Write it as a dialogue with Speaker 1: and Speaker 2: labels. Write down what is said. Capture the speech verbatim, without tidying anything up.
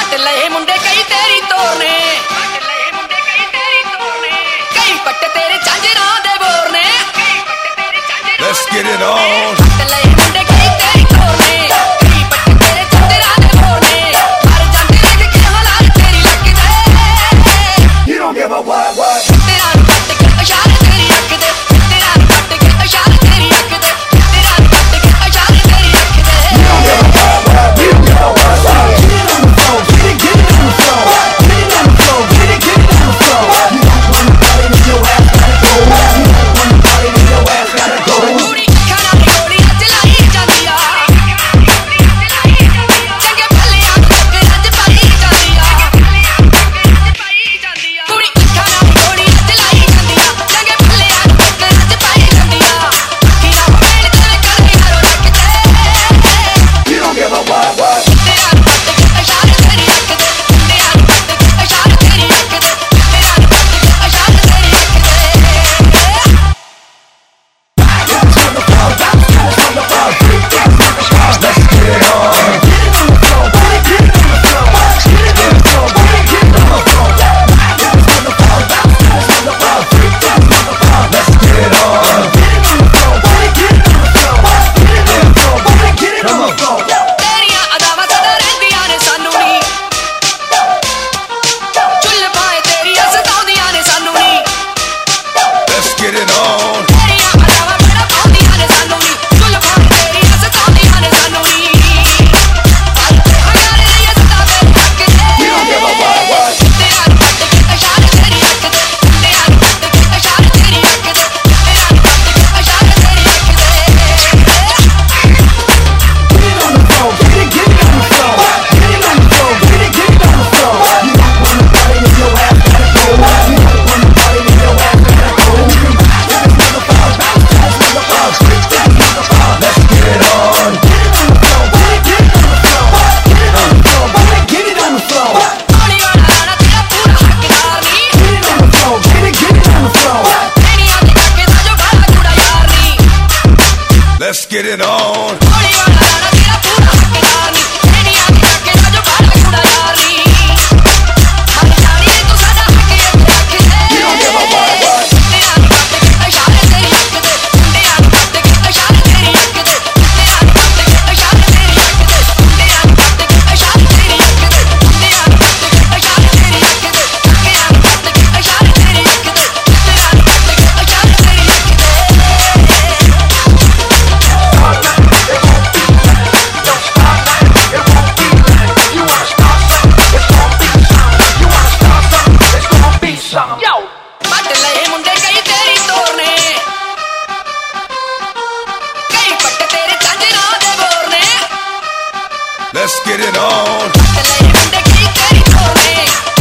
Speaker 1: पट लए मुंडे कई तेरी तोरने कई पट तेरे झांजरां दे बोरने
Speaker 2: Let's get it on.
Speaker 1: पट लए मुंडे कई तेरी तोरने कई पट तेरे झांजरां दे बोरने मर जांदे रज के हलाल तेरी लक दे
Speaker 2: You don't give a what what.
Speaker 1: तेरा पट के इशारे तेरी अख दे तेरा पट के इशारे तेरी अख दे तेरा पट के इशारे तेरी अख दे
Speaker 2: You don't give a what what. You don't give a what what. Get it on the floor, get it, get it on the floor. Get it on the floor, get it, get it on the floor. You don't wanna party, then your ass gotta go. You don't wanna party, then your ass gotta go.
Speaker 1: ਕੁੜੀ ਅੱਖਾਂ ਨਾਲ ਗੋਲੀਆਂ ਚਲਾਈ ਜਾਂਦੀ ਆ ਚੰਗੇ ਭਲਿਆਂ ਨੂੰ ਅੱਗੇ ਰੱਜ ਪਾਈ ਜਾਂਦੀ ਆ ਕੁੜੀ ਅੱਖਾਂ ਨਾਲ ਗੋਲੀਆਂ ਚਲਾਈ ਜਾਂਦੀ ਆ ਚੰਗੇ ਭਲਿਆਂ ਨੂੰ ਅੱਗੇ ਰੱਜ ਪਾਈ ਜਾਂਦੀ ਆ ਅੱਖੀ ਨਾ ਹੋਣ ਤੇ ਕਰਦੇ ਹਰੋ ਰੱਖ ਤੇ
Speaker 2: You don't give a what what.
Speaker 1: ਤੇਰਾ ਪੱਟ ਕੇ ਇਸ਼ਾਰੇ ਤੇਰੀ ਅੱਖ ਦੇ ਤੇਰਾ ਪੱਟ ਕੇ ਇਸ਼ਾਰੇ ਤੇਰੀ ਅੱਖ ਦੇ ਤੇਰਾ ਪੱਟ ਕੇ ਇਸ਼ਾਰੇ ਤੇਰੀ ਅੱਖ ਦੇ
Speaker 2: Let's get it on. Get it on the floor, get it, get it on the floor. Get it on the floor, get it, get it on the floor. Get it on the floor, bounce to the floor. Freak dance on the floor. Let's get it on. Get it on the floor, get it, get it on the floor. Get it on the floor, get it, get it on the floor.
Speaker 1: ਤੇਰੀਆਂ ਅਦਾਵਾਂ ਸਦਾ ਰਹਿੰਦੀਆਂ ਨੇ ਸਾਨੂੰ ਨੀ ਚੁੱਲ੍ਹ ਪਾਏ ਤੇਰੀਆਂ ਸਤਾਉਂਦੀਆਂ ਨੇ ਸਾਨੂੰ ਨੀ
Speaker 2: Let's get it on.
Speaker 1: ਤੇਰੀਆਂ ਅਦਾਵਾਂ ਬੜਾ ਪਾਉਂਦੀਆਂ ਨੇ ਸਾਨੂੰ ਨੀ ਚੁੱਲ੍ਹ ਪਾਏ ਤੇਰੀਆਂ ਸਤਾਉਂਦੀਆਂ ਨੇ ਸਾਨੂੰ ਨੀ ਪਰ ਤੇ ਹਜ਼ਾਰੇ ਦੀਆਂ ਸਦਾ ਮੇਰੇ ਹੱਕ
Speaker 2: You don't give a what what.
Speaker 1: ਦੇ ਤੇਰਾ ਪੱਟ ਕੇ ਇਸ਼ਾਰੇ ਤੇਰੀ ਅੱਖ ਦੇ ਤੇਰਾ ਪੱਟ ਕੇ ਇਸ਼ਾਰੇ ਤੇਰੀ ਅੱਖ ਦੇ ਤੇਰਾ ਪੱਟ ਕੇ ਇਸ਼ਾਰੇ ਤੇਰੀ ਅੱਖ ਦੇ
Speaker 2: Get it on the floor, get it, get it on the floor. Get it on the floor, get it, get it on the floor. You don't wanna party, then your ass gotta go. You don't wanna party, then your ass gotta go. Dance on the floor, bounce, dance on the floor. Freak dance on the floor. Let's get it on. Get it on the floor, get it, get it on the floor. Get it on the floor, get it, get it on the floor.
Speaker 1: ਹੌਲੀ ਵਾਲਾ ਰਾਣਾ ਤੇਰਾ ਪੂਰਾ ਹੱਕਦਾਰ ਨੀ
Speaker 2: Get it on the floor, get it, get it on the floor.
Speaker 1: ਤੇਰੀਆਂ ਦੇ ਕਾਕੇ ਦਾ ਜੋ ਗਾਲਾ ਕੂੜਾ ਯਾਰ ਨੀ
Speaker 2: Let's get it on.
Speaker 1: ਹੌਲੀ ਵਾਲਾ ਰਾਣਾ ਤੇਰਾ ਪੂਰਾ ਹੱਕਦਾਰ ਨੀ ਤੇਰੀਆਂ ਦੇ ਕਾਕੇ ਦਾ ਜੋ ਗਾਲਾ ਕੂੜਾ ਯਾਰ ਨੀ ਹਰ ਜਾਣੀ ਤੂੰ ਸਾਡਾ ਹੱਕ ਇੱਥੇ ਰੱਖ ਦੇ
Speaker 2: You don't give a what what.
Speaker 1: ਤੇਰਾ ਪੱਟ ਕੇ ਇਸ਼ਾਰੇ ਤੇਰੀ ਅੱਖ ਦੇ ਤੇਰਾ ਪੱਟ ਕੇ ਇਸ਼ਾਰੇ ਤੇਰੀ ਅੱਖ ਦੇ ਤੇਰਾ ਪੱਟ ਕੇ ਇਸ਼ਾਰੇ ਤੇਰੀ ਅੱਖ ਦੇ ਤੇਰਾ ਪੱਟ ਕੇ ਇਸ਼ਾਰੇ ਤੇਰੀ ਅੱਖ ਦੇ ਤੇਰਾ ਪੱਟ ਕੇ ਇਸ਼ਾਰੇ ਤੇਰੀ ਅੱਖ ਦੇ ਤੇਰਾ ਪੱਟ ਕੇ ਇਸ਼ਾਰੇ ਤੇਰੀ ਅੱਖ ਦੇ ਤੇਰਾ ਪੱਟ ਕੇ ਇਸ਼ਾਰੇ ਤੇਰੀ ਅੱਖ ਦੇ ਪੱਟ ਲਏ ਮੁੰਡੇ ਕਈ ਤੇਰੀ ਤੋਰਨੇ ਕਈ ਪੱਟ ਤੇਰੇ ਝਾਂਜਰਾਂ ਦੇ borne
Speaker 2: Let's get it on.
Speaker 1: ਪੱਟ ਲਏ ਮੁੰਡੇ ਕਈ ਤੇਰੀ ਤੋਰਨੇ